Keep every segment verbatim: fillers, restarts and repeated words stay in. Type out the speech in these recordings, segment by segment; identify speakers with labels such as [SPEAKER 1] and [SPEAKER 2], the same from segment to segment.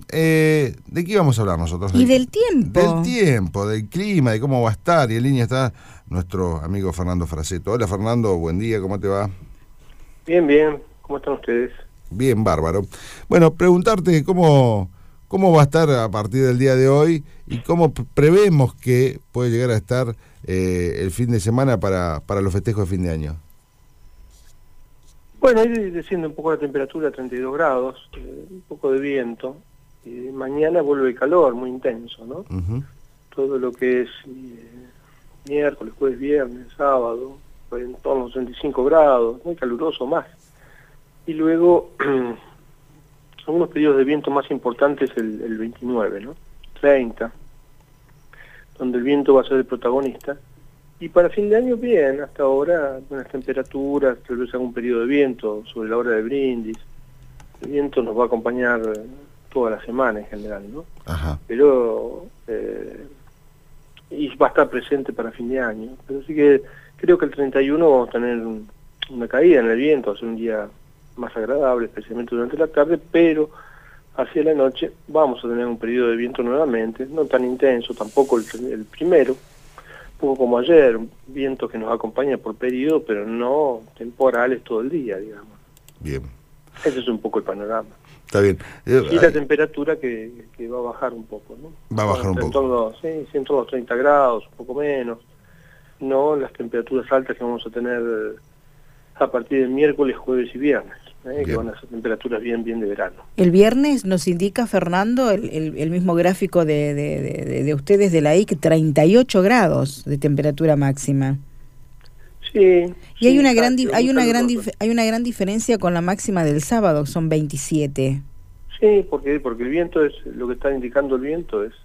[SPEAKER 1] eh, ¿de qué vamos a hablar nosotros?
[SPEAKER 2] Y
[SPEAKER 1] de,
[SPEAKER 2] del tiempo.
[SPEAKER 1] Del tiempo, del clima, de cómo va a estar. Y en línea está nuestro amigo Fernando Fraseto. Hola Fernando, buen día, ¿cómo te va?
[SPEAKER 3] Bien, bien. ¿Cómo están ustedes?
[SPEAKER 1] Bien, bárbaro. Bueno, preguntarte cómo, cómo va a estar a partir del día de hoy y cómo prevemos que puede llegar a estar eh, el fin de semana para, para los festejos de fin de año.
[SPEAKER 3] Bueno, ir desciende un poco la temperatura a treinta y dos grados, eh, un poco de viento. Y mañana vuelve el calor muy intenso, ¿no?
[SPEAKER 1] Uh-huh.
[SPEAKER 3] Todo lo que es eh, miércoles, jueves, viernes, sábado, pues en torno a los treinta y cinco grados, muy caluroso más. Y luego, algunos periodos de viento más importantes el, el veintinueve, ¿no? treinta, donde el viento va a ser el protagonista. Y para fin de año, bien, hasta ahora, buenas temperaturas, tal vez algún periodo de viento sobre la hora de brindis. El viento nos va a acompañar toda la semana en general, ¿no?
[SPEAKER 1] Ajá.
[SPEAKER 3] Pero, eh, y va a estar presente para fin de año. Pero sí que creo que el treinta y uno vamos a tener un, una caída en el viento, va a ser un día más agradable, especialmente durante la tarde, pero hacia la noche vamos a tener un periodo de viento nuevamente, no tan intenso, tampoco el, el primero, un poco como ayer, un viento que nos acompaña por periodo, pero no temporales todo el día, digamos.
[SPEAKER 1] Bien.
[SPEAKER 3] Ese es un poco el panorama.
[SPEAKER 1] Está bien. Eh,
[SPEAKER 3] y la temperatura que, que va a bajar un poco, ¿no?
[SPEAKER 1] Va a bajar un
[SPEAKER 3] en
[SPEAKER 1] poco.
[SPEAKER 3] Torno, sí, en torno a los treinta grados, un poco menos. No las temperaturas altas que vamos a tener a partir del miércoles, jueves y viernes, ¿eh? Que van a ser temperaturas bien, bien de verano.
[SPEAKER 2] El viernes nos indica, Fernando, el, el, el mismo gráfico de, de, de, de ustedes de la I C, treinta y ocho grados de temperatura máxima.
[SPEAKER 3] Sí.
[SPEAKER 2] Y
[SPEAKER 3] sí,
[SPEAKER 2] hay una gran
[SPEAKER 3] exacto,
[SPEAKER 2] hay una gran
[SPEAKER 3] caluroso.
[SPEAKER 2] hay una gran diferencia con la máxima del sábado, que son veintisiete.
[SPEAKER 3] Sí, porque porque el viento es lo que está indicando el viento es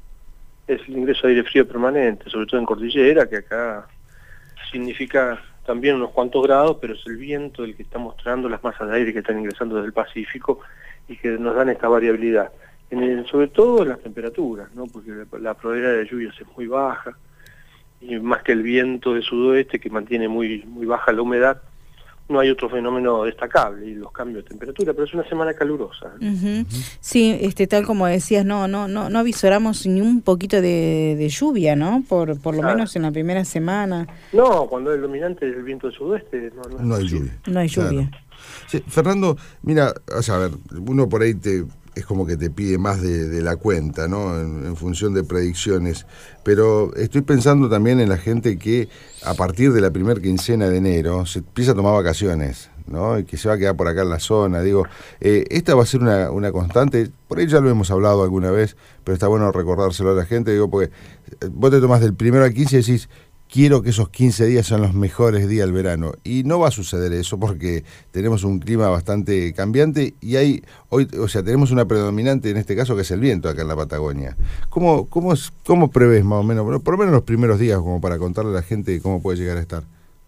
[SPEAKER 3] es el ingreso de aire frío permanente, sobre todo en cordillera, que acá significa también unos cuantos grados, pero es el viento el que está mostrando las masas de aire que están ingresando desde el Pacífico y que nos dan esta variabilidad. En el, sobre todo en las temperaturas, ¿no? Porque la, la probabilidad de lluvias es muy baja, y más que el viento de sudoeste que mantiene muy, muy baja la humedad, no hay otro fenómeno destacable, y los cambios de temperatura, pero es una semana calurosa.
[SPEAKER 2] Uh-huh. Uh-huh. Sí, este, tal como decías, no, no, no, no avisoramos ni un poquito de, de lluvia, ¿no? Por, por lo ah. menos en la primera semana.
[SPEAKER 3] No, cuando el dominante es el viento del sudoeste, no, no,
[SPEAKER 1] no hay lluvia.
[SPEAKER 2] No hay lluvia.
[SPEAKER 1] Claro. Sí, Fernando, mira, o sea, a ver, uno por ahí te es como que te pide más de, de la cuenta, ¿no? En, en función de predicciones. Pero estoy pensando también en la gente que a partir de la primera quincena de enero se empieza a tomar vacaciones, ¿no? Y que se va a quedar por acá en la zona. Digo, eh, esta va a ser una, una constante. Por ahí ya lo hemos hablado alguna vez, pero está bueno recordárselo a la gente. Digo, porque vos te tomás del primero al quince y decís, quiero que esos quince días sean los mejores días del verano. Y no va a suceder eso porque tenemos un clima bastante cambiante y hay hoy, o sea, tenemos una predominante en este caso que es el viento acá en la Patagonia. ¿Cómo, cómo, es, cómo prevés más o menos, por lo menos los primeros días, como para contarle a la gente cómo puede llegar a estar?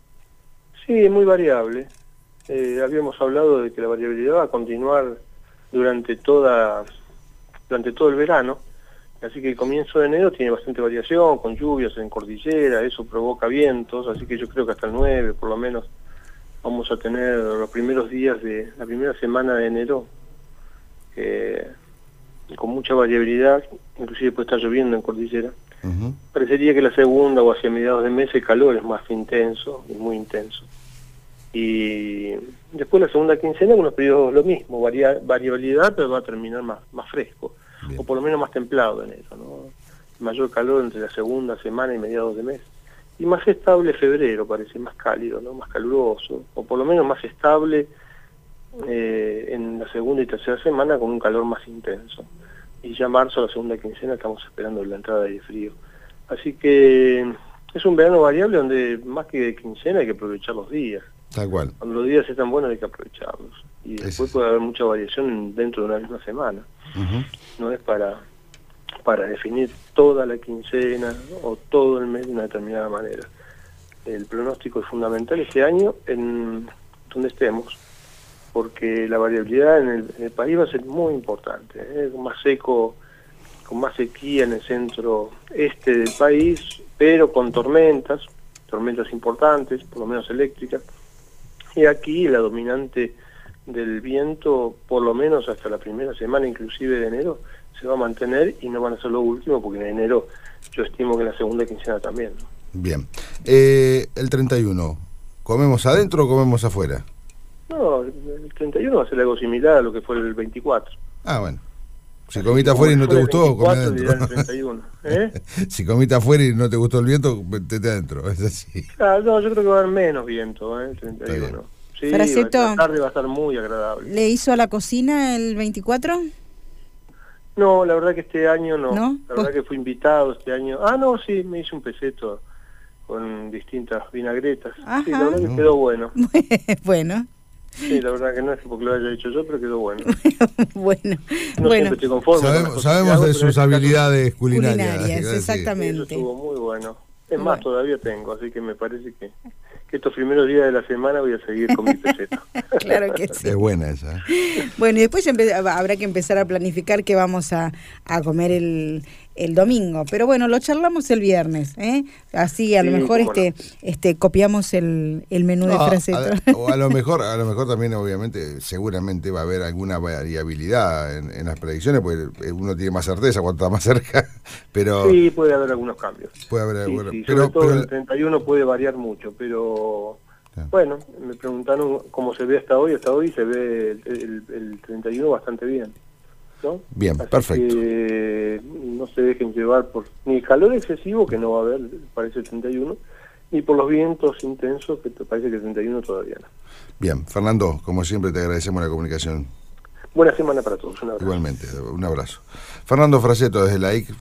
[SPEAKER 3] Sí, es muy variable. Eh, habíamos hablado de que la variabilidad va a continuar durante toda durante todo el verano. Así que el comienzo de enero tiene bastante variación, con lluvias en cordillera, eso provoca vientos, así que yo creo que hasta el nueve, por lo menos, vamos a tener los primeros días de la primera semana de enero, eh, con mucha variabilidad, inclusive puede estar lloviendo en cordillera. Uh-huh. Parecería que la segunda o hacia mediados de mes el calor es más intenso, y muy intenso. Y después la segunda quincena, unos periodos lo mismo, varia, variabilidad, pero va a terminar más, más fresco. Bien. O por lo menos más templado en eso, ¿no? Mayor calor entre la segunda semana y mediados de mes. Y más estable febrero, parece más cálido, ¿no? Más caluroso. O por lo menos más estable eh, en la segunda y tercera semana con un calor más intenso. Y ya marzo, la segunda quincena, estamos esperando la entrada de aire frío. Así que es un verano variable donde más que quincena hay que aprovechar los días.
[SPEAKER 1] Tal cual.
[SPEAKER 3] Cuando los días están buenos hay que aprovecharlos. Y después puede haber mucha variación dentro de una misma semana. Uh-huh. No es para para definir toda la quincena, ¿no? O todo el mes de una determinada manera. El pronóstico es fundamental este año en donde estemos, porque la variabilidad en el, en el país va a ser muy importante, ¿eh? Con más seco, con más sequía en el centro este del país, pero con tormentas, tormentas importantes, por lo menos eléctricas. Y aquí la dominante del viento, por lo menos hasta la primera semana inclusive de enero, se va a mantener y no van a ser lo último, porque en enero yo estimo que en la segunda quincena también, ¿no?
[SPEAKER 1] Bien. Eh, el treinta y uno, ¿comemos adentro o comemos afuera?
[SPEAKER 3] No, el treinta y uno va a ser algo similar a lo que fue el veinticuatro.
[SPEAKER 1] Ah, bueno. Si comiste afuera y no te gustó, comé adentro.
[SPEAKER 3] El treinta y uno, ¿eh?
[SPEAKER 1] Si comiste afuera y no te gustó el viento, metete adentro, es así.
[SPEAKER 3] Ah, no, yo creo que va a haber menos viento, ¿eh? El treinta y uno. Sí,
[SPEAKER 2] Fraseto,
[SPEAKER 3] la tarde va a estar muy agradable.
[SPEAKER 2] ¿Le hizo a la cocina el veinticuatro?
[SPEAKER 3] No, la verdad que este año no.
[SPEAKER 2] ¿No?
[SPEAKER 3] La verdad que fui invitado este año. Ah, no, sí, me hice un peseto con distintas vinagretas.
[SPEAKER 2] Ajá.
[SPEAKER 3] Sí, la verdad que quedó bueno.
[SPEAKER 2] Bueno.
[SPEAKER 3] Sí, la verdad que no es porque lo haya hecho yo, pero quedó bueno.
[SPEAKER 2] Bueno,
[SPEAKER 3] No
[SPEAKER 2] bueno.
[SPEAKER 3] siempre estoy conforme.
[SPEAKER 1] Sabemos, sabemos de sus habilidades culinarias.
[SPEAKER 2] Culinarias,
[SPEAKER 3] Eso
[SPEAKER 2] exactamente.
[SPEAKER 3] estuvo muy bueno. Es
[SPEAKER 2] Bueno.
[SPEAKER 3] más, todavía tengo, así que me parece que, que estos primeros días de la semana voy a seguir con mi peseto.
[SPEAKER 2] Claro que sí.
[SPEAKER 1] Es buena esa.
[SPEAKER 2] Bueno, y después empe- habrá que empezar a planificar qué vamos a, a comer el, el domingo. Pero bueno, lo charlamos el viernes, ¿eh? Así a lo
[SPEAKER 3] Sí,
[SPEAKER 2] mejor
[SPEAKER 3] cómo
[SPEAKER 2] este este copiamos el, el menú de
[SPEAKER 1] No,
[SPEAKER 2] Fraseto.
[SPEAKER 1] a, o a lo mejor, a lo mejor también obviamente, seguramente va a haber alguna variabilidad en, en las predicciones, porque uno tiene más certeza cuando está más cerca, pero
[SPEAKER 3] Sí, puede haber algunos cambios.
[SPEAKER 1] puede haber
[SPEAKER 3] Sí,
[SPEAKER 1] alguna-
[SPEAKER 3] sí,
[SPEAKER 1] pero,
[SPEAKER 3] sobre todo
[SPEAKER 1] pero-
[SPEAKER 3] el treinta y uno puede variar mucho, pero
[SPEAKER 1] Claro.
[SPEAKER 3] bueno, me preguntaron cómo se ve hasta hoy, hasta hoy se ve el, el, el treinta y uno bastante bien, ¿no?
[SPEAKER 1] Bien,
[SPEAKER 3] Así
[SPEAKER 1] perfecto.
[SPEAKER 3] que no se dejen llevar por ni el calor excesivo, que no va a haber, parece el treinta y uno, ni por los vientos intensos, que te parece que el treinta y uno todavía no.
[SPEAKER 1] Bien, Fernando, como siempre te agradecemos la comunicación.
[SPEAKER 3] Buena semana para todos, un abrazo.
[SPEAKER 1] Igualmente, un abrazo. Fernando Fraseto desde la I C